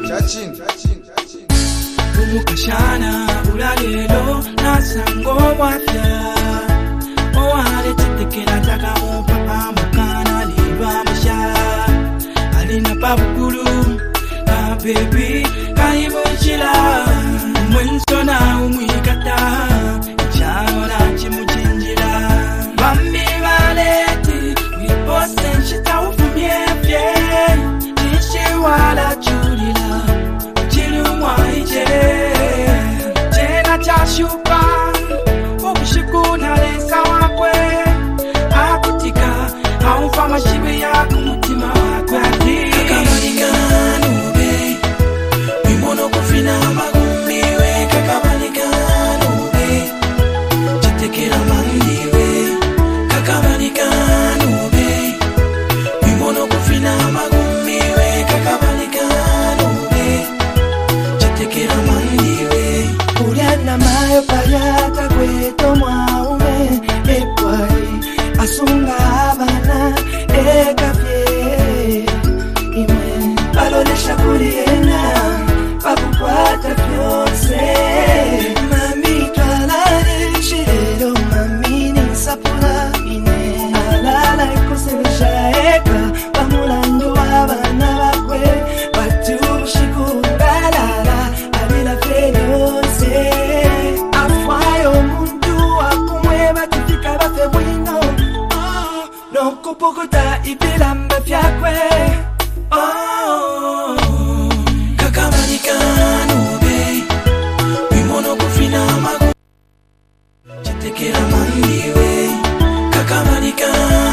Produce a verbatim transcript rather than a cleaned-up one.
chaching umukashana ulalelo nasango wafya oale chitekera taka papa mukana liba masha alina babukulu na baby kaibochila mwensona umwikata chana chimuchinjira bambi baleti wipose nchita ufumyefye nishi wala chulila chilumwa ije jena chashupa ubushiku nalesa wakwe akutika haufa mashibe ya kumutima wakwe kakamanikanu be wimono kufina magumiwe kakamanikanu be chitekera mandiwe kakamanikanu be wimono kufina magumiwe kakamanikanu be chitekera mandiwe Uriana mayo payata kweto mwaume ekwai asunga abana ekafye imwe balolesha kuriena bakukwata byose mami twalare chirero mami nisapula ine alala ikosebesha eka bamulandu abana bakwe batushikugalala abila feyose afwayo mundu akumweba tifika bafe bwino oh, no kupokota ibilamba fyakwe oh, kakamanikanu be wimono kufina magu chitekera mandiwe kakamanikanu